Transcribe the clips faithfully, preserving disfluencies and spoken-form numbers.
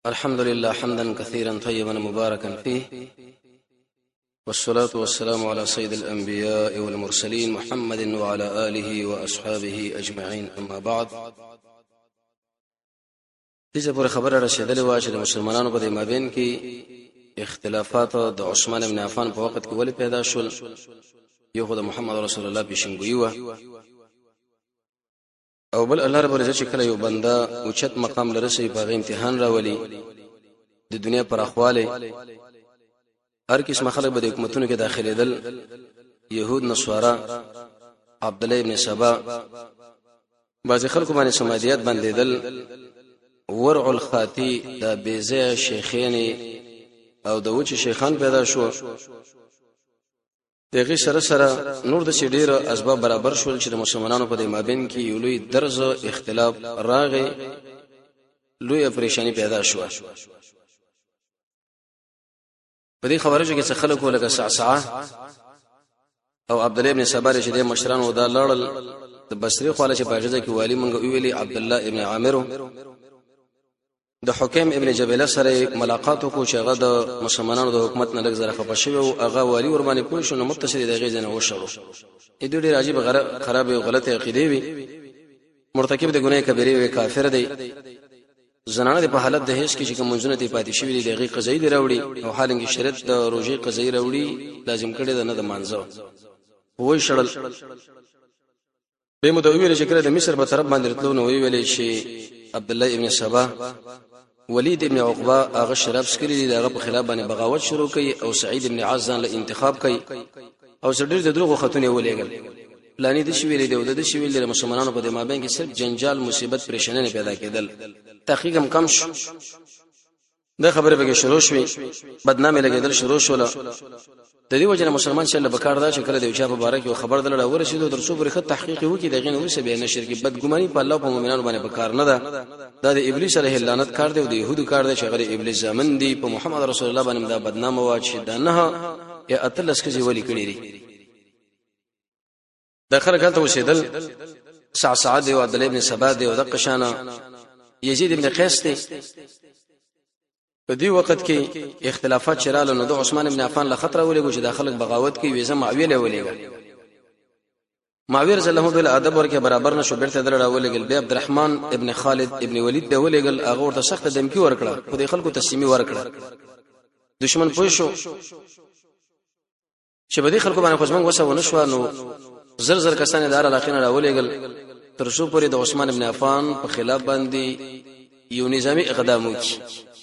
الحمد لله حمدا كثيرا طيبا مباركا فيه، والصلاة والسلام على سيد الأنبياء والمرسلين محمد وعلى آله وأصحابه أجمعين. أما بعد، دغه پر خبره رسیدلې و چې د مسلمانانو په مابین کې اختلافات د عثمان بن عفان په وخت کې ولې پیدا شول. یو خدای محمد رسول الله پیشنګوي و او بل الله رب العزت چې کله یو بنده اوچت مقام لرسي په امتحان راولي د دنیا پر اخواله هر قسم خلک به د حکومتونو کې داخلي دل، يهود نصارا عبد الله ابن سبا بعض خلکو باندې سمادیات باندې دل، ورع الخاتی د بیزه شیخین او د وچ شیخان پیدا شو. دغه سره سره نور د شډیر اسباب برابر شول چې د مسلمانانو په مابین کې یو لوی درز اختلاف راغی، لوی پریشانی پیدا شو. په دې خبرو کې څه خلکو لکه سعسعه او عبد الله ابن سبا چې د مشران و دا لړل د بصری خواله چې باغزه کې والی مونږ ویلي عبد الله ابن عامر د حکیم ابن جبله سره ملاقات وکړو چې هغه د مسلمانانو د حکومت نه لږ زره خپه شوی او هغه والی ور باندې پوه شو نو متصل دغه ځنه وشړو. دې ډېر عجیب خراب او غلطه عقیده وي، مرتکب د ګناه کبیره وي، کافر دی. زنانه په حالت د هیڅ کې چې کومونه دی پاتې شوی دی دغه قضیې دی راوړي او حالانکه شریعت د روزي قضیې راوړي لازم کړي نه د مانځو وای شړل. به مدوی چې کړه د مصر په طرف باندې راتلو نو ویلې شي عبد الله ابن سبا ولید ابن عقبه هغه شراب سکري دغه په خلاف باندې بغاوت شروع کړي او سعید ابن عزان له انتخاب کړي او سړي د دروغ خاتون ولېګل پلانې د شویلې د د شویلې د مسلمانانو په مابین کې صرف جنجال مصیبت پریشانی پیدا کېدل. تحقیق هم کم شو، دا خبره به شروع شوه، بدنامي لګیدل شروع شول. د دې وجه مسلمان چې الله بکار دا چې کله د وچا په باره کې خبر دلړ ورسېدو تر څو پرخه تحقیق وکړي دغه نو څه به نشر کې بدګماني په الله په مؤمنانو باندې بکار نه ده. دا د ابلیس علیه لعنت کار دی او د يهودو کار دی چې غره ابلیس زمن دی په محمد رسول الله باندې دا بدنامه واچي دا نه یا اتلس کې ویلي کړي دي. د خلک هلته وسیدل سعسعه دی او عبد الله ابن سبا دی او د قشانه یزید ابن قیس دی. په دې وخت کې اختلافات شراله نو د عثمان ابن عفان له خطر ولګو چې داخله بغاوت کوي ویزه معاویه له ولګا معاویه رضی الله عنه ادب ورکه برابر نشو بیرته دلړه ولګل. بیا عبدالرحمن ابن خالد ابن ولید دی ولګل هغه ورته سخت دمکی ورکړه، خو د خلکو تسلیمي ورکړه. دشمن پوه شو چې په دې خلکو باندې خوشمن وسه ونشو نو زر زر کسان دار علاقین را ولګل تر څو پورې د عثمان ابن عفان په خلاف باندې یو نظامی اقدام وکړي.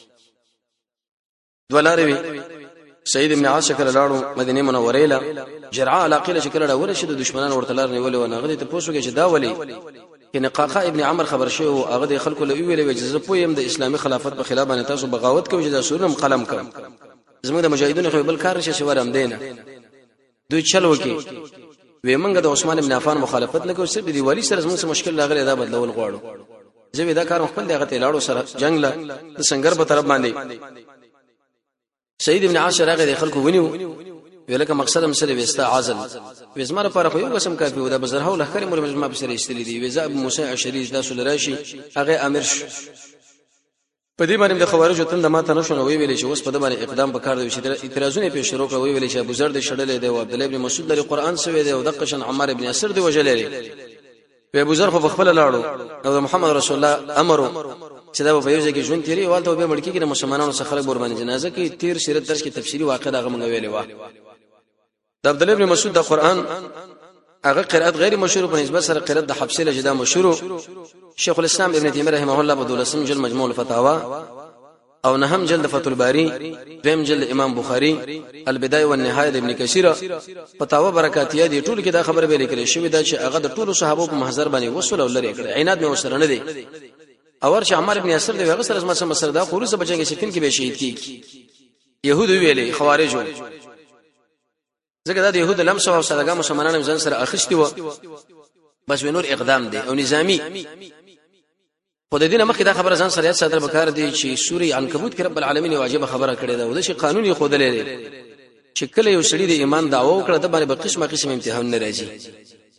دولاروی سید ابن عاص شکل لاړو مدینه منوره له جرعه علاقه شکل لاړو ورشد دشمنان ورته لار نیول او نغدي ته پوسوږي چې دا ولی کنه قاقا ابن عمر خبر شو او هغه د خلکو له ویلې چې زه پویم د اسلامي خلافت په خلاف باندې تاسو بغاوت کوي چې دا سورم قلم کړم زموږ د مجاهدونو خو بل کار شي ورم دینه دوی چلو کې وې منګه د عثمان ابن عفان مخالفت نه کوي، صرف دی والی سره زموږ مشکل راغلی دا بدلول غواړو. زه دا کار خپل دغه ته لاړو سره جنگ له د سنگر په طرف باندې سید ابن عاشر هغه د خلکو ونیو ولکه مقصد هم سره وستا عازل وزمره پر خو یو قسم کافي ودا بزرها لخر مول مجمع بسره استلی دی وزا ابو موسی اشری داسو لراشي هغه امر شو. په دې باندې د خوارجو تند ماته نشو نو ویل چې اوس په دې باندې اقدام وکړ د چې اعتراضونه په شروع کړو ویل چې ابو ذر د شړلې دی او عبد الله ابن مسعود لري قران سوي دی او د قشن عمار ابن اسر دی وجلې په ابو ذر خو خپل لاړو او محمد رسول الله امر چې دا په یو ځای کې ژوند تیری والته به مړکی کې د مسلمانانو څخه خلک قرباني جنازه کې تیر سیرت درس کې تفسیری واقع دغه مونږ ویلې و. د عبد الله ابن مسعود د قران هغه قرات غیر مشهور په نسبت سره قرات د حبشه له جدا مشهور. شیخ الاسلام ابن تیمیه رحمه الله په دولسم جلد مجموع الفتاوا او نهم جلد فتح الباری، دیم جلد امام بخاری، البدايه والنهايه ابن کثیر فتاوا برکاتیه دي ټول کې دا خبره به لیکل شوې ده چې هغه د ټولو صحابه په محضر باندې وصول او لري کړ عینات مې وسره نه دي. اور چې عمار ابن یاسر دی هغه سره مسله مسله دا خروج بچنګ سفین کې به شهید کی يهود ویلې خوارجو ځکه دا د يهود لمس او صدقه مسلمانانو ځان سره اخشتي و بس نور اقدام دی او نظامی. خو د دینه مخکې دا خبره ځان سره یاد ساتل وکړ دی چې سورې عنکبوت کې رب العالمین واجب خبره کړې ده او د شي قانوني خودلې ده چې کله یو سړي د ایمان دعوه وکړه د باندې په قسمه قسم امتحان نه راځي.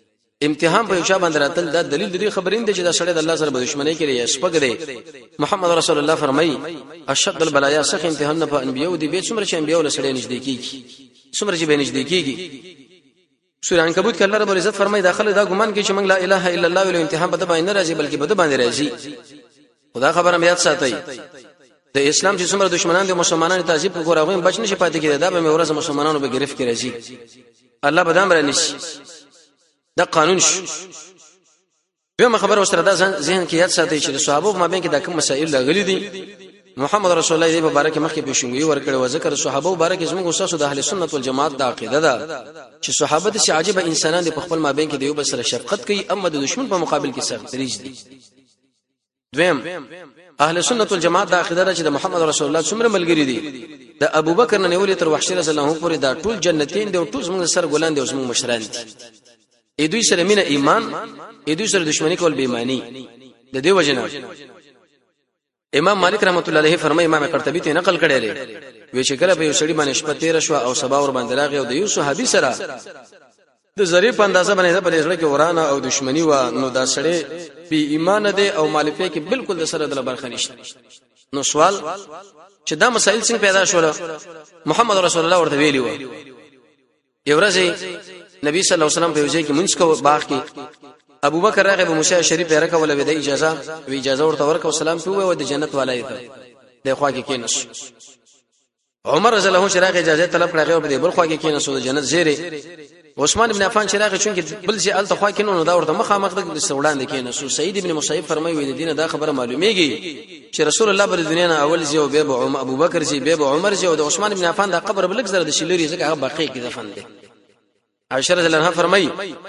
امتحان په یو چا باندې راتل دا دلیل دی خبرین دی چې دا سړی د الله سره به دښمنی کوي شپږ دی محمد رسول الله فرمایي اشد البلايا سخ امتحان په انبيو دی به څومره چې انبيو له سړی نږدې کیږي څومره چې به نږدې کیږي سورہ عنکبوت کې الله رب العزت فرمایي داخله دا ګمان کوي چې موږ لا اله الا الله ویل امتحان به باندې راځي بلکې به باندې راځي خدا خبره مې یاد ساتي د اسلام چې څومره دشمنان دي مسلمانانو تعذيب کوي راغوي بچ نشي پاتې کېده دا به مې ورځ مسلمانانو به گرفت کې راځي الله به دام رانشي دا قانون شو به خبر اوسره دا ذهن کې یاد ساتي چې صحابه ما بین کې دا کوم مسائل لغلي دي محمد رسول الله دې مبارک مخکې بشنګي ورکړي و ذکر صحابه مبارک زموږ استاد د اهل سنت والجماعت د عقیده ده چې صحابه د عجیب انسانان د خپل ما بین کې دیو بسره شفقت کوي اما د دشمن په مقابل کې سخت ریج دي دویم اهل سنت والجماعت د عقیده ده چې د محمد رسول الله څومره ملګری دي د ابوبکر نه نیولې تر وحشي رضی الله عنه پورې دا ټول جنتین دي او ټول زموږ سره ګلان دي او زموږ مشران دي اې دوی سره مینه ایمان اې دوی سره دښمنی کول بې ایمانی د دې وجنه امام مالک رحمت الله علیه فرمایي امام قرطبی ته نقل کړی دی وی چې کله به یو سړی باندې شپه تیر شو او سبا ور باندې راغی او د یو صحابي سره د ظریف اندازه باندې په دې کې ورانه او دښمنی و نو دا سړی بی ایمان دی او مالفه کې بالکل د سره د برخه نشته نو سوال چې دا مسائل څنګه پیدا شول محمد رسول الله ورته ویلی و یو ورځ نبی صلی الله علیه وسلم په وجه کې منځ کو باغ کې ابو بکر راغب موسی شریف راکه ولا ودا اجازه وی اجازه ورته ورکو سلام په و د جنت ولای ته د خوا کې کینس عمر رضی الله عنه شراغ اجازه طلب کړی او په بل خوا کې کینس د جنت زیره عثمان ابن عفان شراغ چونکه بل شي ال تخوا کینو نو دا ورته مخامخ د سوډان کې کینس سعید ابن مصیب فرمایي وی د دینه دا خبره معلومیږي چې رسول الله بر دنیا نه اول زیو به ابو بکر زی به عمر زی او د عثمان ابن عفان دا قبر بلک زره د شلوري زګه هغه باقی کې دفن دي عائشہ رضی الله عنها فرمایي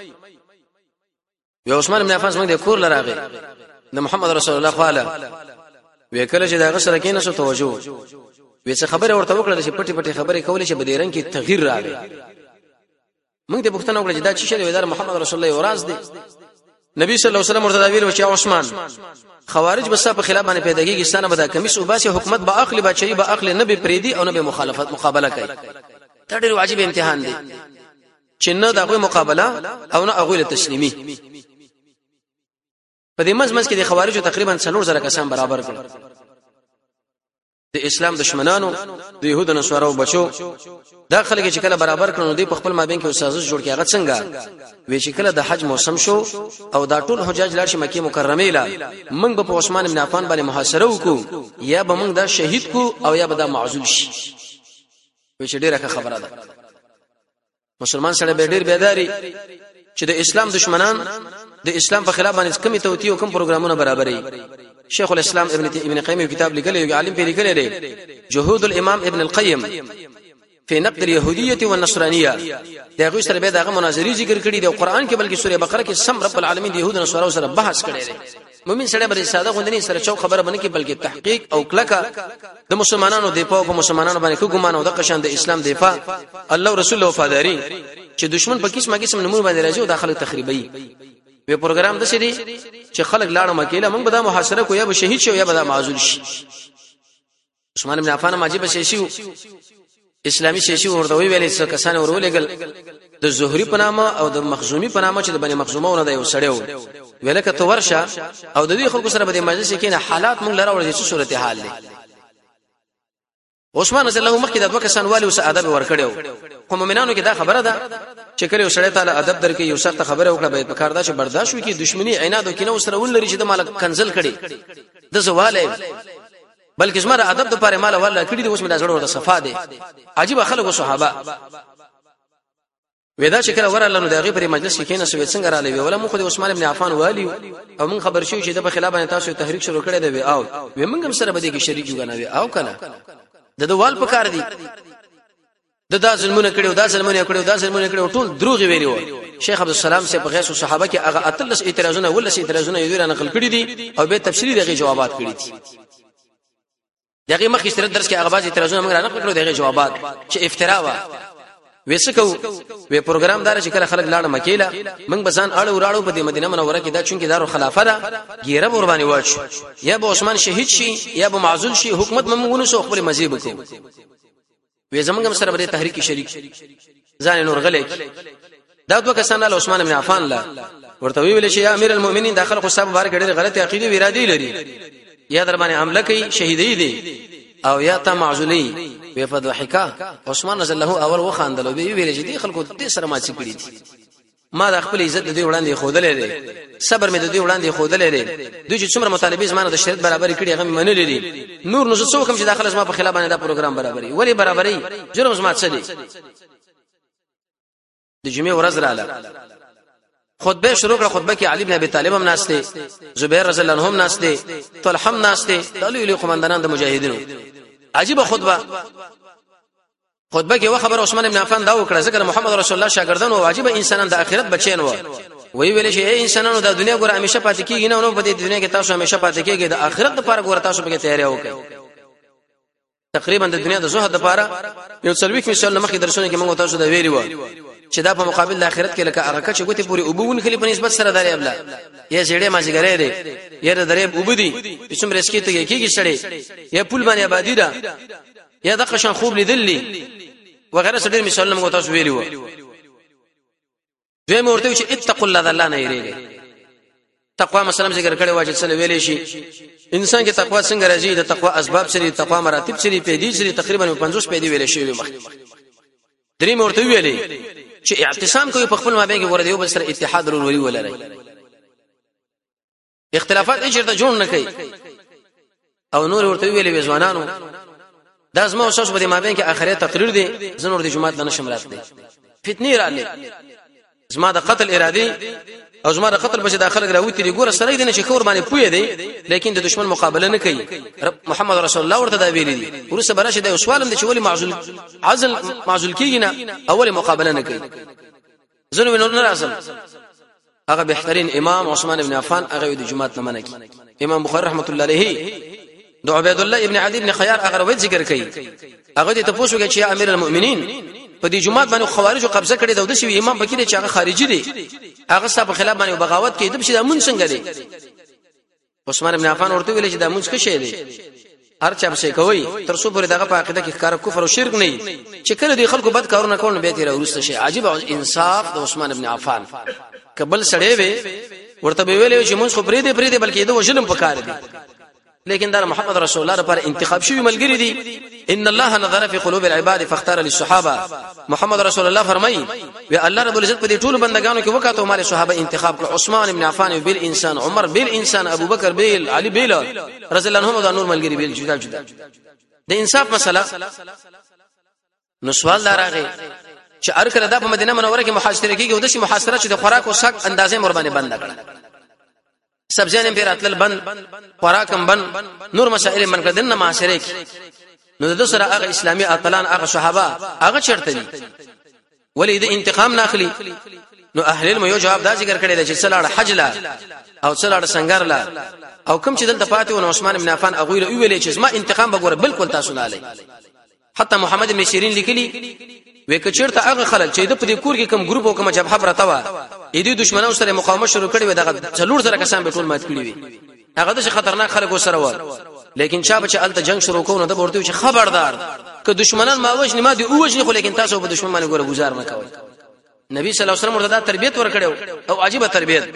وی عثمان ابن عفان څنګه د کور لراغه د محمد رسول الله خاله وی کله چې دا غسر کې نسو توجه وی څه خبره ورته وکړه چې پټي پټي خبره کولې چې بدیرن کې تغییر راغی موږ د پښتنو وکړه چې دا چې شری ودار محمد رسول الله وراز دی نبی صلی الله علیه وسلم ورته ویل چې عثمان خوارج بس په خلاف باندې پیدا کیږي ستانه به دا کمیس او باسي حکومت به اخلي بچي به اخلي نبی پریدي او نبی مخالفت مقابله کوي دا ډېر واجب امتحان دی چې نه دغه مقابله او نه هغه تسلیمي په دې مزمز کې د خوارجو تقریبا څلور زره کسان برابر کړل د اسلام دشمنانو د يهودو نصارو بچو دا خلک چې کله برابر کړو دوی په خپل مابین کې سازش جوړ کړي هغه څنګه وی چې کله د حج موسم شو او دا ټول حجاج لاړ شي مکه مکرمه له موږ په عثمان ابن عفان باندې محاصره وکړو یا به موږ دا شهید کو او یا به دا معزول شي وی چې ډیره خبره ده مسلمان سره به ډیر بیداری چې د اسلام دشمنان د اسلام په خلاف باندې کمی توتی او کم پروګرامونه برابرې شیخ الاسلام ابن ابن قیم کتاب لیکلی یو عالم په لیکلی دی جهود الامام ابن القیم فی نقد اليهودیه والنصرانیه دغه سره به دغه مناظری ذکر کړي دی قرآن کې بلکې سوره بقره کې سم رب العالمین د يهود نصارو سره بحث کړي دی مومن سره به ساده غوندنی سره چوک خبره باندې کې بلکې تحقیق او کلکه د مسلمانانو د په مسلمانانو باندې کوم ګمان او د قشان د اسلام دفاع الله رسول وفاداری چې دشمن په کیسه مګیسم نمونه باندې راځي او داخله تخریبي وی پروګرام د سړي چې خلک لاړه مکیله موږ به دا محاصره کو یا به شهید شو یا به دا معزول شي عثمان بن عفان ماجب شي اسلامي شي ورته ویل چې کسان ورولېګل د زهري په نامه او د مخزومي په نامه چې د بني مخزومونه د یو سړیو ویلکه تو ورشه او د دې خلکو سره به د مجلس کې نه حالات موږ لره ورته څه صورت حال دي عثمان رضی الله مخکې د دوه کسان والي او ادب ورکړیو کوم مؤمنانو کې دا خبره ده چې کله یو سړی تعالی ادب درکې یو سخت خبره وکړه به په کار دا چې برداشت وکړي دښمنی عناد او کینه سره ول لري چې د مال کنزل کړي د زواله بلکې زما ادب د پاره مال ولا کړي د اوس مې زړه ورته صفا دي عجیب خلک او صحابه ودا چې کله وراله نو دغه پر مجلس کې کینې سوي څنګه را لوي ولا مخ د عثمان ابن عفان والی او من خبر شو چې د خلاف باندې تاسو تحریک شروع کړی دی او وي موږ هم سره بده کې شریک وګڼو او کنه د دوال په کار دي د دا ظلمونه کړو دا ظلمونه کړو دا ظلمونه کړو ټول دروغ ویلو شیخ عبد السلام سے په غیث صحابه کې هغه اتلس اعتراضونه ولس اعتراضونه یې نقل کړی دي او به تفصیلی دغه جوابات کړی دي دغه مخکې سره درس کې هغه باز اعتراضونه موږ نقل کړو دغه جوابات چې افترا و وسکو وی پروګرام دار چې کله خلک لاړه مکیله موږ بسان اړو راړو په مدینه منوره کې دا چونکه دارو خلافه ده ګیره قرباني واچ یا به عثمان شهید شي یا به معزول شي حکومت موږ نو خپل مذهب وکړو وی زمونږ سره به تحریک شریک ځان نور غلې دا دوه کسان له عثمان بن عفان لا ورته ویل شي یا امیر المؤمنین داخل خو صاحب بار کړي غلطي عقیده و اراده لري یا در باندې حمله کوي شهیدی دي او یا ته معذولی وی فضحکا عثمان رضی الله اول وخاندل او ویل چې دي خلکو دې سره ما څه کړی دي ما د خپل عزت د دې وړاندې خودلې دي صبر مې د دې وړاندې خودلې دي دوی چې څومره مطالبه زمانه د شریعت برابر کړي هغه منلې دي نور نو څه کوم چې داخله زما په خلاف باندې دا پروګرام برابرې ولی برابرې جرم زما څه دي د جمعې ورځ رااله خطبه شروع کړه خطبه کې علي بن ابي طالب هم ناشته زبير رضی الله عنه هم ناشته طلحه هم ناشته د لوی قومندانان د مجاهدینو عجيبه خطبه خطبه کې و خبر عثمان بن عفان دا وکړه ذکر محمد رسول الله شاګردان او واجب انسانان د اخرت بچین و وی ویل شي اي انسانانو د دنیا ګور همیشه پاتې کیږي نه نو په دې دنیا کې تاسو همیشه پاتې کیږئ د اخرت لپاره ګور تاسو به تیاری وکړئ تقریبا د دنیا د زهد لپاره یو څلويخ مثال مخکې درسونه کې موږ تاسو د ویری و چې دا په مقابل د اخرت کې لکه هغه چې ګوتې پوری وبون خلی په نسبت سره داري ابلا یا زیړې ما زیګره دي یا درې وبدي چې څومره سکیته کېږي سړې یا پول باندې آبادی ده یا د قشن خوب لیدلې وغیرہ سړي مثال موږ تاسو ویلی و دوی مرته چې اتقوا الله الله نه یریږي تقوا مثلا ذکر کړي واجب سره ویلې شي انسان کې تقوا څنګه راځي د تقوا اسباب سره تقوا مراتب سره پیدي سره تقریبا پنځوس پیدي ویلې شي مخ درې مرته ویلې چې اعتصام کوي په خپل مابین کې ورته یو بل سره اتحاد ضروري ولري اختلافات اجر ته جوړ نه کوي او نور ورته ویلې ځوانانو دا زما اوسه په دې مابین کې اخرت تقریر دي زنور د جمعات نه شمرات دي فتنی رااله زما د قتل ارادي او زما د قتل بشه داخله راوتی دي ګوره سره دي نه چې خور باندې پوي دي لیکن د دشمن مقابله نه کوي محمد رسول الله ورته دا ویلي دي ورسره براشه د سوالم دي چې ولی معزول عزل معزول کیږي نه اول مقابله نه کوي زنو نور نه راځم هغه بهترین امام عثمان ابن عفان هغه د جمعات نه منکی امام بخاری رحمت الله علیه د عبید الله ابن عدی ابن خيار هغه روایت ذکر کوي هغه ته پوښتنه کوي چې امیر المؤمنین په دې جمعات باندې خوارجو قبضه کړي د شوی امام بکیر چې هغه خارجي دي هغه صاحب خلاف باندې بغاوت کوي د بشه د مون څنګه دي عثمان ابن عفان ورته ویل چې د مون څه شي دي هر چا به کوي تر څو پورې دغه په عقیده کې ښکار کفر او شرک نه چې کله دي خلکو بد کارونه کوي به تیر ورسته شي عجیب انصاف د عثمان ابن عفان قبل سړی وي ورته ویل چې مونږ خو پرې دي پرې دي بلکې د وجلم پکار دي لیکن دا محمد رسول الله لپاره انتخاب شوی ملګری دي ان الله نظر في قلوب العباد فاختار للصحابه محمد رسول الله فرمایي وی الله رب العزت په دې ټول بندگانو کې وکړو مال صحابه انتخاب کړ عثمان ابن عفان بیل انسان عمر بیل انسان ابو بکر بیل علي بیل رضی الله عنهم دا نور ملګری بیل جدا جدا د انصاف مسله نو سوال دراغه چې ار کړه د مدینه منوره کې محاصره کېږي او د شي محاصره چې د خوراک او ساک اندازې مور باندې بند کړه سبزیان پیر اتل بند خوراکم بند نور مسائل من کړه دنه معاشره کې نو د سره هغه اسلامي اطلان هغه صحابه هغه چرته دي ولې د انتقام ناخلي نو اهل علم یو جواب دا ذکر کړی چې سلاړه حج لا او سلاړه سنگر لا او کوم چې دلته پاتې و عثمان بن عفان هغه ویل چې ما انتقام بګوره بالکل تاسو نه علي حتی محمد بن سیرین لیکلی وکړه چیرته هغه خلک چې د پدې کور کې کوم ګروپ او کوم جبهه پرتا و اې دې دشمنانو سره مقاومت شروع کړي و دغه څلور سره کسان به ټول مات کړي وي هغه د خطرناک خلکو سره و لیکن چا به چې الته جنگ شروع کوو نو د ورته چې خبردار که دشمنان ما وجنی ما دی اوجنی خو لیکن تاسو په دشمن باندې ګوره گزار نه کوئ نبی صلی الله علیه وسلم ورته تربیت ورکړو او عجیب تربیت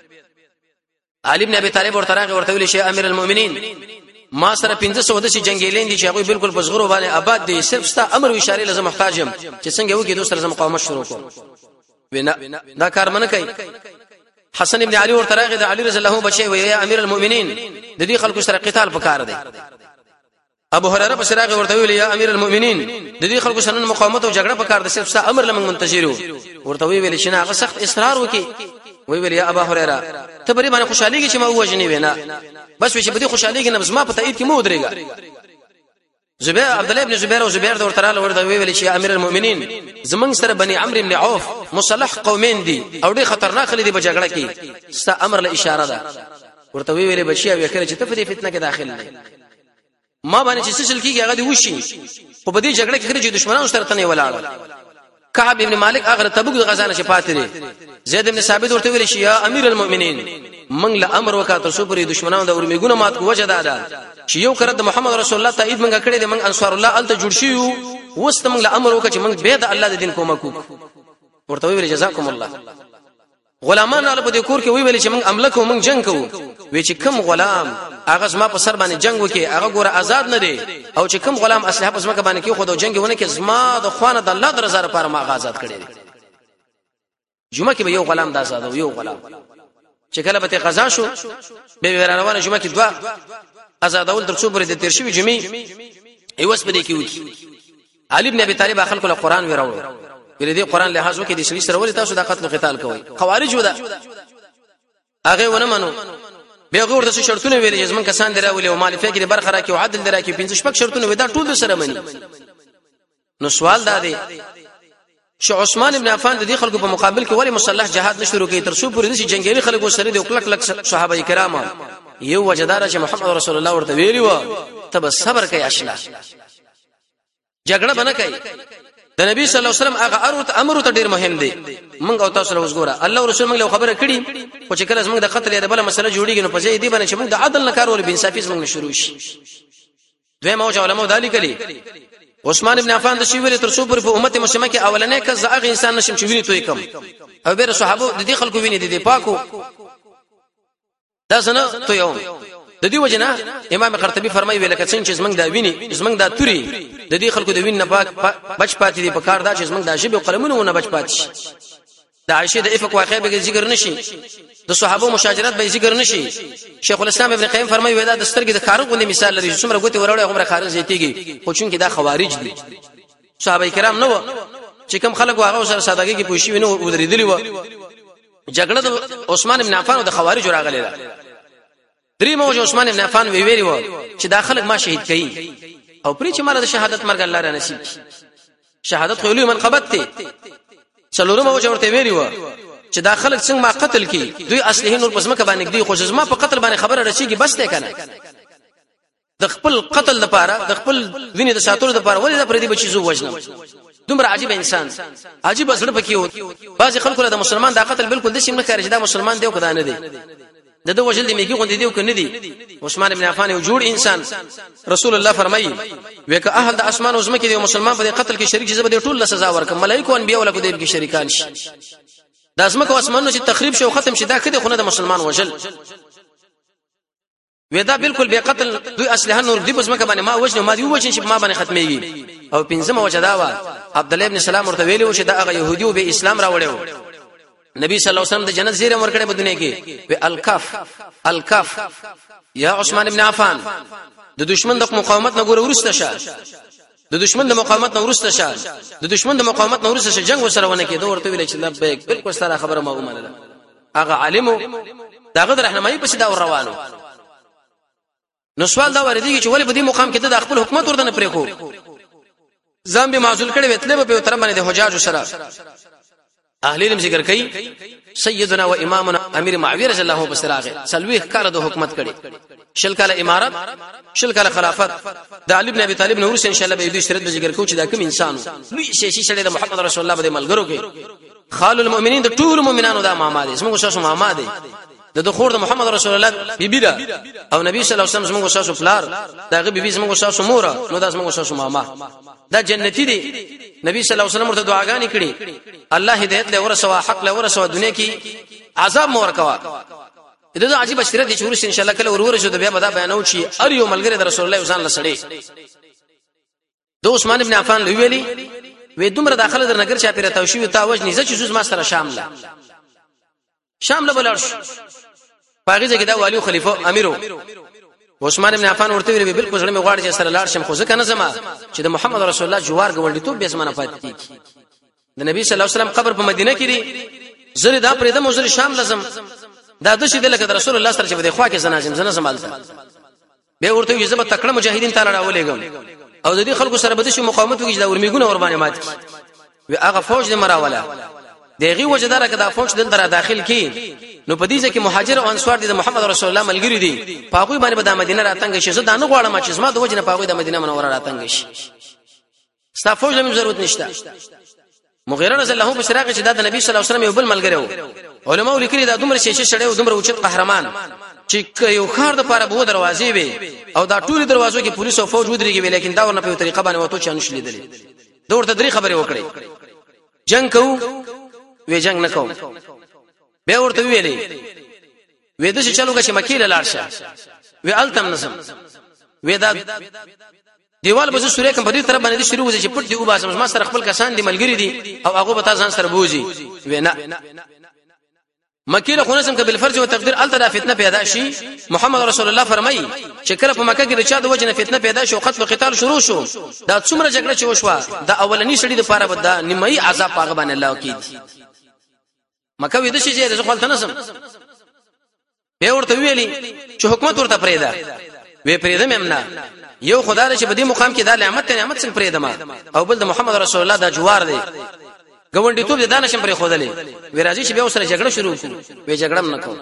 علي بن ابي طالب ورته راغی ورته ویل شي امیر المؤمنین ما سره پنځه سو د شي جنگیلین دي چې هغه بالکل پسغرو باندې آباد دي صرف ستا امر او اشاره لازم محتاجم چې څنګه وو کې دوسر لازم مقاومت شروع کوم وینا دا کار منه کوي حسن ابن علي ورته راغی د علي رضی الله عنه بچي وی یا امیر المؤمنین د دې خلکو سره قتال وکړ دي ابو هريره په سراغ ورته ویل یا امیر المؤمنین د دې خلکو سره مقاومت او جګړه وکړ د صرف ستا امر لمن منتظرو ورته ویل چې نه هغه سخت اصرار وکي وی ویل یا ابو هريره ته بری باندې خوشاليږي چې ما وژنې وینا بس وی چې بده خوشاليږي نه ما په تایید کې مو درېګا زبیر عبد الله ابن زبیر او زبیر د ورتراله ورته ویل چې امیر المؤمنین زمنګ سره بني عمرو ابن عوف مصالح قومین دي او ډېر خطرناک دي په جګړه کې ستا امر له اشاره ده ورته ویل بچي او کړه چې ته په دې فتنه کې داخل نه ما باندې چې سشل کیږي هغه دی وشي خو په دې جګړه کې خرج دشمنانو سره تنه ولاړ کعب ابن مالک هغه تبوک د غزا نه شپات لري زید ابن ثابت ورته ویل شي یا امیر المؤمنین من له امر وکړه سو پرې دشمنانو د اورمیګونه مات کو وجه ده چې یو کړه د محمد رسول الله تایید منګه کړی د من انصار الله الته جوړ شي وست من له امر وکړه چې من به د الله د دین کومه کو ورته ویل جزاکم الله غلامان له په دې کور کې وی ویل چې موږ عمله کوو موږ جنگ کوو وی چې کوم غلام هغه زما په سر باندې جنگ وکي هغه ګوره آزاد نه دی او چې کوم غلام اسلحه په زما باندې کې خو د جنگ ونه کې زما د خوانه د الله درزه لپاره ما آزاد کړی دی جمعه کې به یو غلام د آزاد او یو غلام چې کله به قضا شو به روانه جمعه کې دوا آزادول تر څو پورې د تیر شوی جمعې ایوس په دې کې وکی علي ابن ابي طالب خلکو له قران وراوړ ولې دې قران لحاظ وکړي د شری سره ولې تاسو د قتل او قتال کوي خوارج ودا هغه ونه منو به غوړ د شرطونه ویلې زمون کسان دراولې او مالفه کې برخه راکې او عدل دراکې پنځه شپږ شرطونه ودا ټول سره مني نو سوال دا دی چې عثمان ابن عفان د دې خلکو په مقابل کې ولی مسلح جهاد نشو کوي تر څو پورې د جنگیالي خلکو سره د کلک کلک صحابه کرام یو وجدار چې محمد رسول الله ورته ویلی و ته صبر کوي اشلا جګړه بنه کوي د نبی صلی الله علیه وسلم هغه امر ته ډیر مهم دی موږ او تاسو له وګوره الله رسول موږ له خبره کړي او چې کله موږ د قتل یا د بل مسله جوړیږي نو په ځای دی باندې چې موږ د عدل نه کار ول به انصافي موږ شروع شي دوی مو علماء دالی کړي عثمان ابن عفان د شی ویل تر څو پر په امت مسلمه کې اولنې کز هغه انسان نشم چې ویني توي کم او بیر صحابه د دې خلکو ویني دي پاکو دا څنګه ته یو د دې وجنه امام قرطبي فرمایي ویل کڅن چې زمنګ دا ویني زمنګ دا توري د دې خلکو د وین نه پاک بچ پاتې دي په کار دا چې زمنګ دا شی به قلمونه نه بچ پاتې شي د عائشه د افق واقع به ذکر نشي د صحابه مشاجرات به ذکر نشي شیخ الاسلام ابن قیم فرمایي ودا د سترګې د خارق غوندي مثال لري چې څومره ګوتې وروړي هغه خارق زیاتېږي خو چون کې دا خوارج دي صحابه کرام نو چې کوم خلک واغه سره سادهګي کې پوښي وینو ودرېدلی و جګړه د عثمان ابن عفان او د خوارج راغلی دا درې موجه عثمان ابن عفان وی ویری و چې داخله ما شهید کړي او پرې چې مال د شهادت مرګ الله را نصیب شهادت خو له منقبت ته څلورم موجه ورته ویری و چې داخله څنګه ما قتل کی دوی اصلي نور پس مکه باندې دی خو زما په قتل باندې خبره رسیږي بس ته کنه د خپل قتل لپاره د خپل وینې د ساتلو لپاره ولې د پردي بچی زو وژنم دومره عجیب انسان عجیب سره پکې و بعض خلکو له مسلمان دا قتل بالکل د شي نه کاری چې دا مسلمان دی او کدا نه دی د دوه وجل دی میږي غوندې دی او کنه دی عثمان ابن عفان یو جوړ انسان رسول الله فرمایي وکه اهل د اسمان او زمکه دی مسلمان په قتل کې شریک شي به ټول له سزا ورکړي ملائکه او انبیاء ولکه دی کې شریکان شي د اسمکه او اسمانونو چې تخریب شي او ختم شي دا کده خونه د مسلمان وجل ودا بالکل به قتل دوی اسلحه نور دی بس مکه باندې ما وجنه ما دی وجنه چې ما باندې ختميږي او پنځمه وجدا وا عبد الله ابن سلام ورته ویلی و چې دا هغه يهودي به اسلام راوړیو نبی صلی الله علیه وسلم د جنت زیره ورکړې په دنیا کې و الکف الکف یا عثمان ابن عفان د دشمن د مقاومت نه ګور ورسته شه د دشمن د مقاومت نه ورسته شه د دشمن د مقاومت نه ورسته شه جنگ وسره ونه کې دوه ورته ویل چې لبیک بالکل سره خبره ما ومنله هغه عالم داغه د رهنمایي په سیده روانو نو سوال دا وردی چې ولې په دې مقام کې د خپل حکومت ورته نه پرې خو ځم به معزول کړي وتله په تر باندې د حجاج سره اهل علم ذکر کوي سیدنا و امامنا امیر معاویه رضی الله عنه بسراغه سلوي کال د حکومت کړي شل کال امارت شل کال خلافت د علي ابن ابي طالب نور ان شاء الله به دې شرط به ذکر کوو چې دا کوم انسان لوی شي شي د محمد رسول الله باندې ملګرو کې خال المؤمنین د ټول مؤمنانو دا ماما دي زموږ شاسو ماما دي د دخور د محمد رسول الله بیبی دا او نبی صلی الله علیه وسلم زموږ شاسو فلار داغه بیبي زموږ شاسو مور نو دا زموږ شاسو ماما دا جنتی دي نبی صلی الله علیه وسلم ورته دعاګانې کړي الله هدایت له ورسوا حق له ورسوا دنیا کې عذاب مور کوا دا عجیب اشتره دي چې ورس ان شاء الله کله ورور شو د بیا بدا بیانو شي ار یو ملګری د رسول الله ځان لسړي دو عثمان ابن عفان ویلي وې دومره داخله در نګر چا پیره توشي تا وجنی ز چې زوز ما سره شام لا شام له بلارش پاغه ځکه دا والی خلیفہ امیرو عثمان ابن عفان ورته ویل بالکل ځړې مې غواړي چې سره لاړ شم خو ځکه نه زما چې د محمد رسول الله جوار غونډي ته به زمانه پاتې کیږي د نبی صلی الله علیه وسلم قبر په مدینه کې دی زری دا پرې د موزل شام لازم دا د شي د لکه رسول الله سره چې په خوا کې زناجم زنه سمالته به ورته یې زما تکړه مجاهدین تعالی راولېګم او د دې خلکو سره به د شي مقاومت وکړي دا ورمیګونه ور باندې مات کی وی هغه فوج د مراوله دغه وجدار کده فوج دل در داخل کی نو په دې ځکه مهاجر او انصار د محمد رسول الله ملګری دي پاغوی باندې د مدینه راتنګ شي زه دا نه غواړم چې زما د وجنه پاغوی د مدینه منوره راتنګ شي ستا فوج له ضرورت نشته مغیره رضی الله عنه بشراغه چې د نبی صلی الله علیه وسلم یو بل ملګری وو علماء لیکلي دا دومره شیشه شړې او دومره اوچت قهرمان چې یو خار د پاره بو دروازې وي او دا ټول دروازو کې پولیس او فوج ودرېږي لیکن دا ورنه په طریقه باندې وته چا نشي لیدلې دا ورته درې خبرې وکړي جنگ کو وی جنگ نکوم به ورته ویلې وې د څه چلوګه چې مکیله لاړشه وې التم نسم وې دا دیوال به سورې کوم په دې طرف باندې شروع وځي چې پټ دی او باسم ما سره خپل کسان دي ملګری دي او هغه به تاسو ځان سره بوزي وې نه مکیله خو نسم کبل فرج او تقدیر الته فتنه پیدا شي محمد رسول الله فرمایي چې کله په مکه کې د چا د وجنه فتنه پیدا شو قتل قتال شروع شو دا څومره جګړه چې وشوه دا اولنی سړي د پاره بد نیمایي عذاب پاغه باندې الله وکید مکه وې د شي چې رسول الله نسم به ورته ویلي چې حکومت ورته پرېدا وې پرېدا مېمنا یو خدای چې په دې مقام کې دا نعمت نعمت څنګه پرېدا ما او بل د محمد رسول الله دا جوار دی ګوندې ټول د دانشم پرې خودلې وې راځي چې به اوسره جګړه شروع کړو وې جګړه نه کوو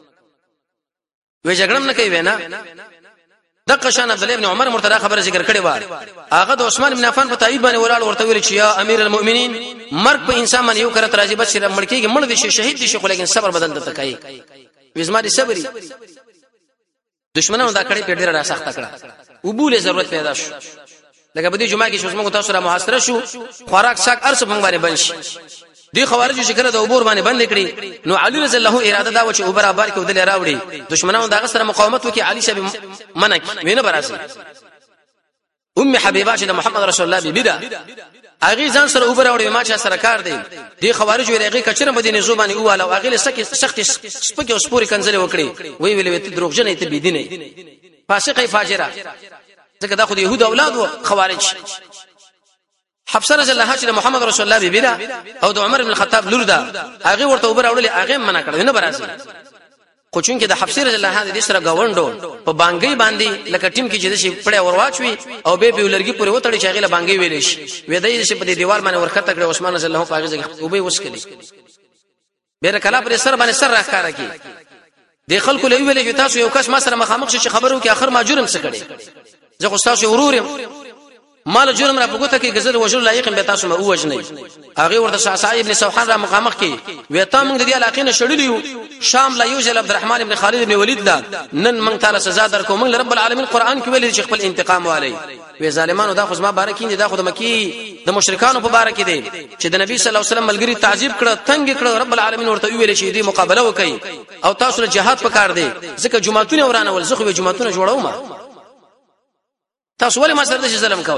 وې جګړه نه کوي وینا د قشان عبد الله ابن عمر مرتضی خبره ذکر کړې و هغه د عثمان بن عفان په تایید باندې ولاړ ورته ویل چې یا امیر المؤمنین مرګ په انسان باندې یو کرت راځي بس چې مړ کېږي مړ دي شي شهید دي شي خو لیکن صبر بدل دته کوي وزما دي صبري دشمنانو دا کړي په ډیره را سخت کړه وبوله ضرورت پیدا شو لکه په دې جمعه کې چې موږ تاسو سره محاصره شو خوراک ساک ارس په باندې بنش دي خوارج چې کړه د عبور باندې بند کړي نو علي رضی الله اراده دا و چې عبر ابار کې ودل راوړي دشمنانو دا سره مقاومت وکي علي شب منک وینه براسي ام حبيبه چې محمد رسول الله بیبي دا اغه ځان سره عبر راوړي ما چې سره کار دی دي خوارج ویریږي کچره مدینه زوبانی اواله اغه سخت سخت سپکه اوس پوری کنځلې وکړي وی ویلې ته دروغجن ته بيدینه فاسقه فاجره ځکه دا خو د يهود اولاد او خوارج حفصه رضی الله عنها محمد رسول الله بیبي او د عمر بن الخطاب لور ده هغه ورته وبر اورل هغه منع کړ نه براسي خو چون کې د حفصه رضی الله عنها د سره گاوندو په بانګي باندې لکه ټیم کې چې د شي پړې ورواچوي او به به لرګي پورې وټړي چې هغه له بانګي ویلې شي وې دای چې په دې دیوال باندې ورخته کړ عثمان رضی الله عنه هغه وبې وسکلي بیره کلا پر سر باندې سر راخاره کی د خلکو له ویلې چې تاسو یو کس ما سره مخامخ شي خبرو کې اخر ما جرم څه کړي زه خو تاسو ورورم مال جرم را پګوته کې غزل وجل لایق به تاسو ما وجنی هغه ورته شعصای ابن سوحان را مخامخ کې وې تا موږ د دې علاقې نه شړلیو شام لا یوجل عبد الرحمن ابن خالد ابن ولید دا نن موږ تعالی سزا درکو موږ رب العالمین قران کې ویل چې خپل انتقام والی وې ظالمانو دا خو ما بارکین دي دا خو د مکی د مشرکانو په بارک دي چې د نبی صلی الله علیه وسلم ملګری تعذيب کړه تنگ کړه رب العالمین ورته ویل چې دې مقابله وکړي او تاسو له جهاد پکار دي ځکه جمعتونه ورانه ول زخه جمعتونه جوړاو ما تاسو ولې ما سره د ظلم کوي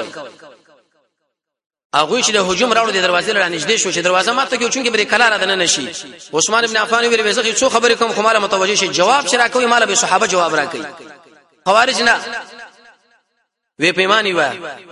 هغه چې د هجوم راوړل د دروازې لاره نږدې شو چې دروازه ماته کې چونګې بری کلا را دنه نشي عثمان ابن عفان ویل وزخه څو خبرې کوم خو مال متوجه شي جواب شرا کوي مال به صحابه جواب را کوي خوارج نه وی پیمانی و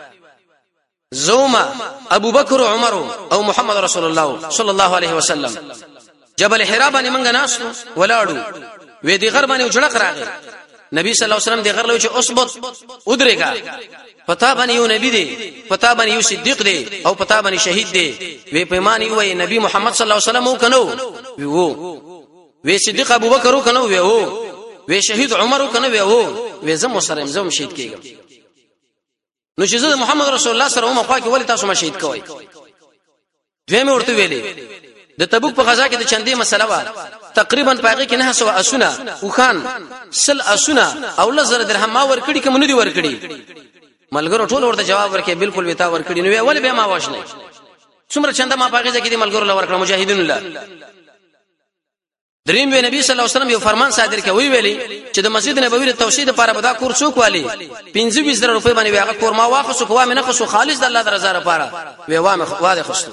زوما ابو بکر او عمر او محمد رسول الله صلی الله علیه وسلم جبل حرا باندې منګ ناس ولاړو وې دی غر باندې جړق راغی نبی صلی الله علیه وسلم دی غر له چې اثبت ودرېګا پتا باندې یو نبی دی پتا باندې یو صدیق دی او پتا باندې شهید دی وی پیمانی وای نبی محمد صلی الله علیه وسلم وکنو وی وو وی صدیق ابو بکر وکنو وی وو وی شهید عمر وکنو وی وو وی زم سره زم شهید کېږم نو چې زه محمد رسول الله سره هم خوا کې ولې تاسو ما شهید کوي دوی مې ورته ویلي د تبوک په غزا کې د چندې مسله و تقریبا پاګه کې نه سو اسونه او خان سل اسونه او لزر درهم ما ور کړی کوم نه دی ور کړی ملګرو ټول ورته جواب ورکړي بالکل وتا ور کړی نو ول به ما واشنه څومره چنده ما پاګه کې دي ملګرو لور کړ مجاهدین الله دریم وی نبی صلی الله علیه وسلم یو فرمان صادر کړي وی ویلي چې د مسجد نبوي د توحید لپاره بدا کور څوک والی پنځه بیس زره روپۍ باندې هغه کور ما واخصو کوه مې نه خصو خالص د الله د رضا لپاره وی وامه واده خصو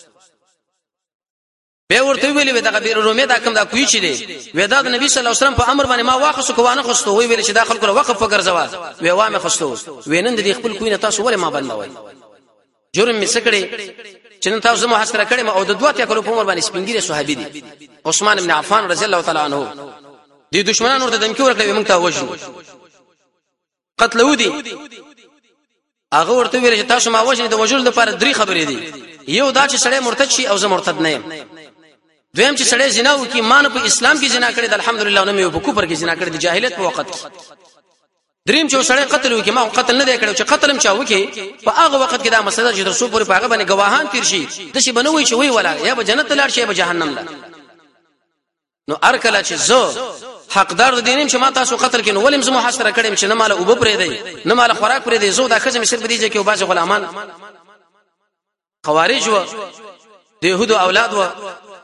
به ورته ویلي ودا غبیر رومه دا کوم دا کوی چي دي ودا د نبی صلی الله علیه وسلم په امر باندې ما واخصو کوه نه خصو وی ویل چې داخل کړه وقف وګرځوا وی وامه خصو وینند دي خپل کوی نه تاسو ولې ما بندوي جرم می سکړي چې نن تاسو محاصره کړي او د دوه تکلو په عمر باندې سپینګری صحابي دي عثمان ابن عفان رضی الله تعالی عنہ دي دشمنانو ورته دمکی ورکړي موږ ته وژنو قتل ودی هغه ورته ویل چې تاسو ما وژنئ د وژل لپاره درې خبرې دي یو دا چې سړی مرتد شي او زه مرتد نه یم دویم چې سړی زنا وکي مان په اسلام کې زنا کړي د الحمدلله نو مې په کفر کې زنا کړي د جاهلیت په وخت دریم چې سړی قتل وکي ما قتل نه دی کړو چې قتل هم چا وکي په هغه وخت کې دا مسله چې رسول پورې پاغه باندې گواهان تیر شي د شي بنوي چې وی ولا یا به جنت لاړ شي یا به جهنم لاړ نو ارکل چې زه حقدار دینم چې ما تاسو قتل کینو ولیم زمو محاصره کړم چې نه مال او بپرې دی نه مال خوراک پرې دی زه دا خزم صرف دی چې او باز غلامان خوارج و د يهودو اولاد و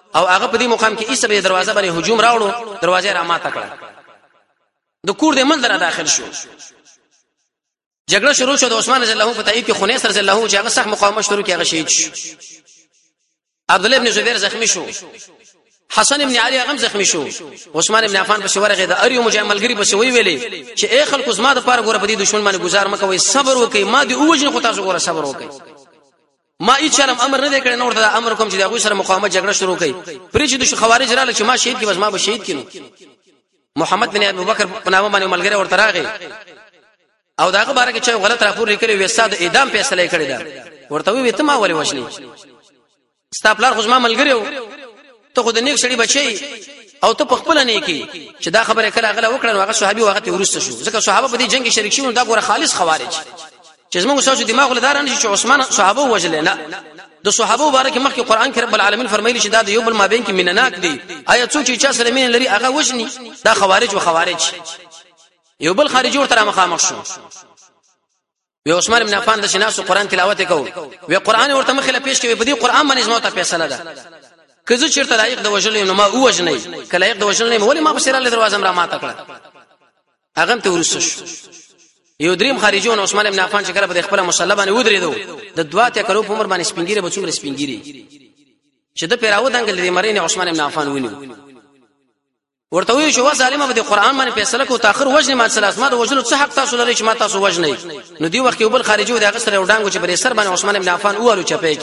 او هغه په دې مقام کې ایسه به دروازه باندې هجوم راوړو دروازه را ماته کړه د کور د منځ را داخل شو جګړه شروع شو د عثمان رضی الله عنه په تایید کې خنیس رضی الله عنه چې هغه سخت مقاومت شروع کړي هغه شهید شو عبد الله ابن زبیر زخمی شو حسن ابن علي غم زخمی شو عثمان ابن عفان په شورغه د اریو مجاملګری په شوی ویلي چې اے خلکو زما د پاره ګوره په دې دشمن باندې گزار مکوئ صبر وکئ ما دې اوجن خو تاسو ګوره صبر وکئ ما هیڅ امر نه دی کړی نو ورته امر کوم چې دغه سره مقاومت جګړه شروع کړي پرې چې د خوارج رااله چې ما شهید کی بس ما به شهید کینو محمد بن ابو بکر په نامه باندې ملګری ورته راغی او داغه باره کې چې غلط راپور لیکلی وي ساده اعدام فیصله کړی دا ورته وی ته ما ولې وښنی ستاپلار خو ما ملګری ته خو د نیک سړي بچي او ته خپل نه کی چې دا خبره کله غلا وکړه نو هغه صحابي وخت ورسته شو ځکه صحابه په دې جنگ کې شریک شول دا ګوره خالص خوارج چې زموږ سوچ دماغ له داران چې عثمان صحابه وجل نه د صحابه مبارک مخکې قران کې رب العالمین فرمایلی چې دا د یو بل مابین کې مینناک دي آیا څوک چې چا سره مين لري هغه وښني دا خوارج او خوارج یو بل خارجي ورته مخامخ شو وی عثمان بن عفان د شناس قران تلاوت کو وی قران ورته مخله پیش کوي په دې قران باندې زموږ ته فیصله ده کزه چیرته لایق د وجل نو ما او وجنې کله لایق د وجل نه ولی ما په سره له دروازه را ماته کړه هغه ته ورسو یو دریم خارجون عثمان بن عفان چې کله په خپل مصلی باندې ودرېدو د دوا ته کړو په عمر باندې سپینګيره به څومره سپینګيري چې د پیراو دنګل دې مرینه عثمان بن عفان ونیو ورته وی شو ظالمه به قرآن باندې فیصله کو تاخر وجنه ما ثلاث ما د وجلو څه حق تاسو لري چې ما تاسو وجنه نو دی وخت یو بل خارجي و دغه سره وډانګو چې بر سر باندې عثمان بن عفان اوالو چپیک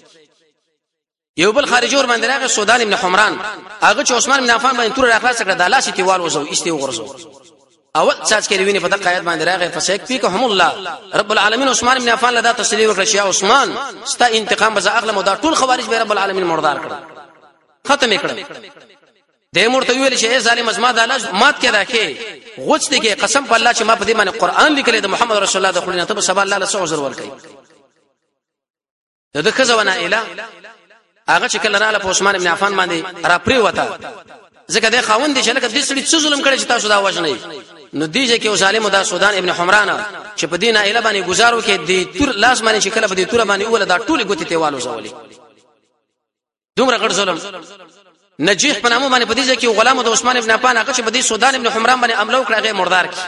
یو بل خارجي ور باندې راغی سودان ابن حمران هغه چې عثمان بن عفان باندې تور راخلاص کړه د لاسي تیوال وزو استی وغرزو اول څاڅ کې ویني په دغه آیت باندې راغی فسیک فیکهم الله رب العالمین عثمان بن عفان لدا تسلیل وکړه چې عثمان ستا انتقام به اغلم دا ټول خوارج به رب العالمین مردار کړ ختم کړ د مرته ویل چې ظالم ازما د الله مات کې راکې غوڅ دي کې قسم په الله چې ما په دې باندې قران لیکل د محمد رسول الله د خلینو ته سبا الله له عذر ورکړي د خزونه اله هغه چې کله رااله په عثمان بن عفان باندې را پری وتا ځکه د خاوند دي چې لکه د سړي څه ظلم کړي چې تاسو دا وژنئ نو دیږي کې ظالم دا سودان ابن حمران چې په دینه اله باندې گزارو کې د تور لاس باندې چې کله په دې تور باندې اوله دا ټوله ګوتې تیوالو زولي دومره غړ ظلم نجیح په نامه باندې په دې ځکه غلام د عثمان ابن عفان هغه چې په دې سودان ابن حمران باندې عمله وکړه هغه مردار کی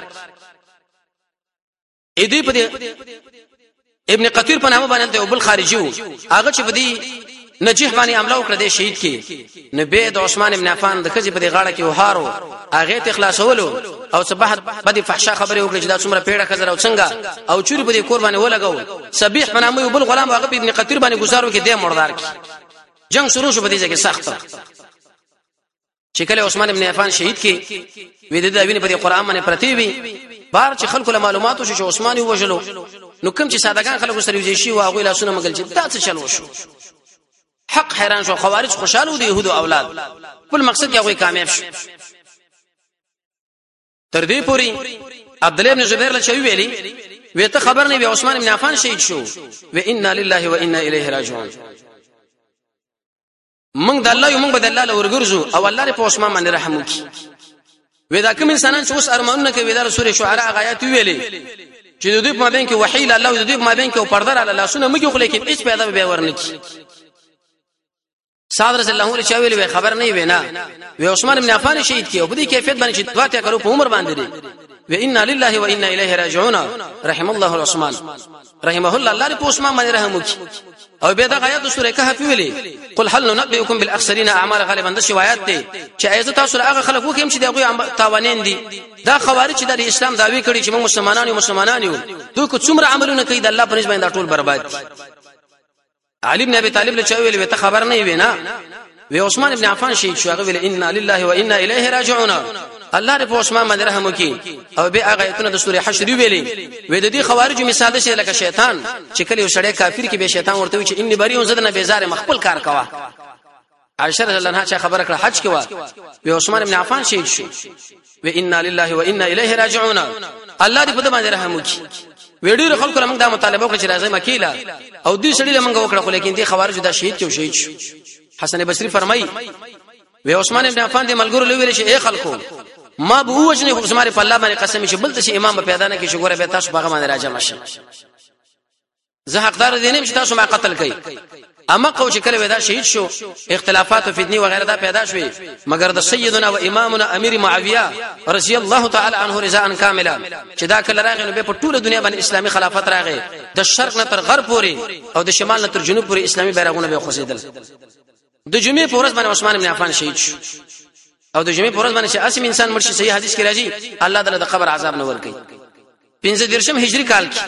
اې دې په دې ابن قطیر په نامه باندې یو بل خارجي وو هغه چې په دې نجیح باندې عمله وکړه د شهید کی نبی د عثمان ابن عفان د خځې په دې غاړه کې وهارو هغه ته خلاصولو او صباح بدی فحشا خبره وکړه چې دا څومره پیړه خزر او څنګه او چوری په دې کور باندې ولګاو صبیح په نامه یو بل غلام هغه ابن قطیر باندې گزارو کې د مردار کی جنگ شروع شو په دې ځکه سخت چې کله عثمان ابن عفان شهید کی وې د داوینه په قرآن باندې پرتی وي بار چې خلکو له معلوماتو شو چې عثمان یو وجلو نو کوم چې سادهګان خلکو سره یې شي واغې لاسونه مګل چې دا څه چلو شو حق حیران شو خوارج خوشاله دي يهودو اولاد بل مقصد یې هغه کامیاب شو تر دې پوری عبد الله ابن زبیر له چوي ویلي وې ته خبر نه وي عثمان ابن عفان شهید شو و انا لله و انا الیه راجعون موږ د الله یو موږ به د الله له ورګرځو او الله په عثمان باندې رحم وکي وې دا کوم انسانان چې اوس ارمانونه کوي د سورې شعراء غایات ویلي چې د دې په مابین کې وحی الله او د دې په مابین کې او پردر علی الله سونه موږ خو لیکن هیڅ پیدا به ورنکي صادر رضی الله عنه چاویل وی خبر نه وینا وی عثمان بن عفان شهید کی او په دې کیفیت باندې چې دعا ته کړو په عمر باندې و انا لله و انا الیه راجعون رحم الله عثمان رحمه الله الله په عثمان باندې رحم وکي او به دا آیات سورې کهف ویلي قل هل ننبئكم بالاخسرين اعمال غالبا د شوایات دي چې ایزه تاسو هغه خلک وکم چې دغه تاوانین دي دا خوارج چې د اسلام داوی کړي چې موږ مسلمانان یو مسلمانان یو دوی کو څومره عملونه کوي د الله په نسبت باندې ټول برباد دي علي بن ابي طالب له چوي ویل ته خبر نه وینا وی عثمان ابن عفان شهید شو هغه ویل انا لله و انا الیه راجعون الله دې په عثمان باندې رحم وکي او به هغه ایتونه د سورې حشر ویلي وې د دې خوارج مثال ده لکه شیطان چې کله یو سړی کافر کې به شیطان ورته وي چې انی بریون زدنه بیزار مخبل کار کوا عائشہ رضی الله عنها چې خبره کړه حج کې و عثمان ابن عفان شهید شو و انا لله و انا الیه راجعون الله دې په دې باندې رحم وکي ویډیو خلکو موږ دا مطالبه وکړه چې راځي مکیلا او دې سړي موږ وکړه خو لیکن دې خوارج دا شهید کې شهید شو حسن بصری فرمایي و عثمان ابن عفان دې ملګرو لوي چې اے خلکو ما به وجنه خو زماره په الله باندې قسم چې بل څه امام پیدا نه کې چې ګوره به تاسو باغ باندې راځم شه زه حقدار دي نه چې تاسو ما قتل کړئ اما قو چې کله ودا شهید شو اختلافات فتنی وغیرہ دا پیدا شوي مگر د سیدنا و امامنا امیر معاویه رضی الله تعالی عنه رضا کاملا چې دا کله راغی نو به په ټوله دنیا باندې اسلامي خلافت راغی د شرق نه تر غرب پورې او د شمال نه تر جنوب پورې اسلامي بیرغونه به خوځیدل د جمعې په ورځ باندې عثمان بن عفان شهید شو او د جمعې په ورځ باندې چې اسیم انسان مرشي صحیح حدیث کې راځي الله تعالی د قبر عذاب نه ور کوي پنځه درشم هجری کال کې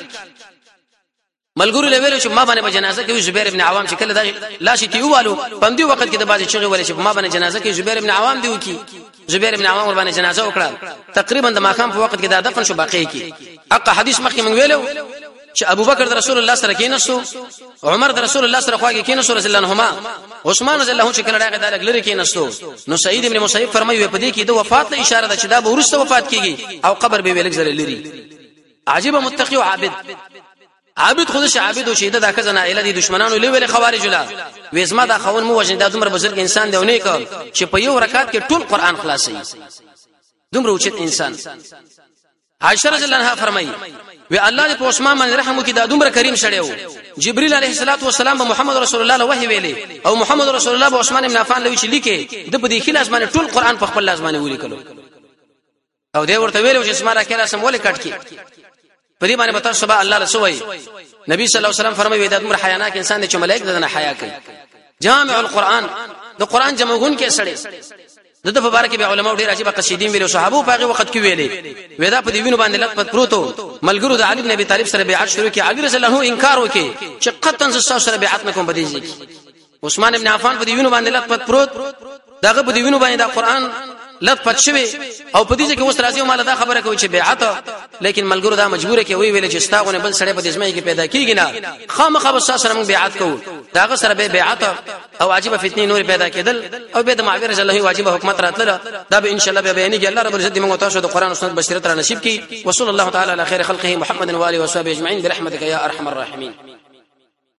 ملګرو له ویلو چې ما باندې جنازه کې زبیر ابن عوام چې کله دا لاشي تیوالو پم دی وخت کې د بازي چغه ولې چې ما باندې جنازه کې زبیر ابن عوام دیو کی زبیر ابن عوام ور باندې جنازه وکړه تقریبا د ماقام په وخت کې دا دفن شو باقی کی اقا حدیث مخکې مونږ ویلو چې ابو بکر د رسول الله سره کېنسو عمر د رسول الله سره خواږه کېنسو رسول الله عنهما عثمان رضی الله عنه چې کله راغی دا لري کېنسو نو سعید ابن مسیب فرمایي په دې کې د وفات له اشاره ده چې دا به ورسته وفات کیږي او قبر به ویلک زره لري عجيبه متقي او عابد عابد خودش عابد او شهید دا کزنه اله دي دشمنانو لویل خوارج لا وېزما دا خون مو وجنه دا دومره بزرګ انسان دی ونه کو چې په یو رکعت کې ټول قران خلاصي دومره اوچت انسان عائشہ رضی الله عنها فرمایي وی الله دې په عثمان باندې رحم وکي دا دومره کریم شړیو جبريل عليه الصلاه والسلام به محمد رسول الله له وحي ویلي او محمد رسول الله به عثمان بن عفان له چې لیکي د په دې خلاص باندې ټول قران په خپل لازمانه ولیکلو او دې ورته ویلو چې اسماره کله سم ولې کټ کی په دې باندې بتا صبح الله رسول نبی صلی الله علیه وسلم فرمایي دا دومره حیاناک انسان دی چې ملائکه دنه حیا کوي جامع القرآن د قران جمعون کې سړی دغه په باره کې به علماء ډیر عجیب قصیدې ویلو صحابه په هغه وخت کې ویلې ودا په دې وینو باندې لغت پروتو ملګرو د علي بن ابي طالب سره بیعت شروع کړي علي رضی الله عنه انکار وکړي چې قطن سره بیعت نکوم بدیږي عثمان ابن عفان په دې وینو باندې لغت پروت دغه په دې وینو باندې دا قران لغت پات شوی او په دې کې اوس راځي مال دا خبره کوي چې بیعت لیکن ملګرو دا مجبور کې وی ویل چې استاغونه بل سړی په دې ځمای کې پیدا کیږي نه خامخا به سره موږ بیعت کوو داغه سره به بیعت او عجيبه فتنې نور پیدا کېدل او به د معاویه رضی الله واجب حکومت راتله دا به ان شاء الله به بیانې الله رب العزت موږ تاسو د قران او سنت بشریت را نصیب کړي وصلی الله تعالی علی خیر خلقه محمد و علیه و صحبه اجمعین برحمتک یا ارحم الراحمین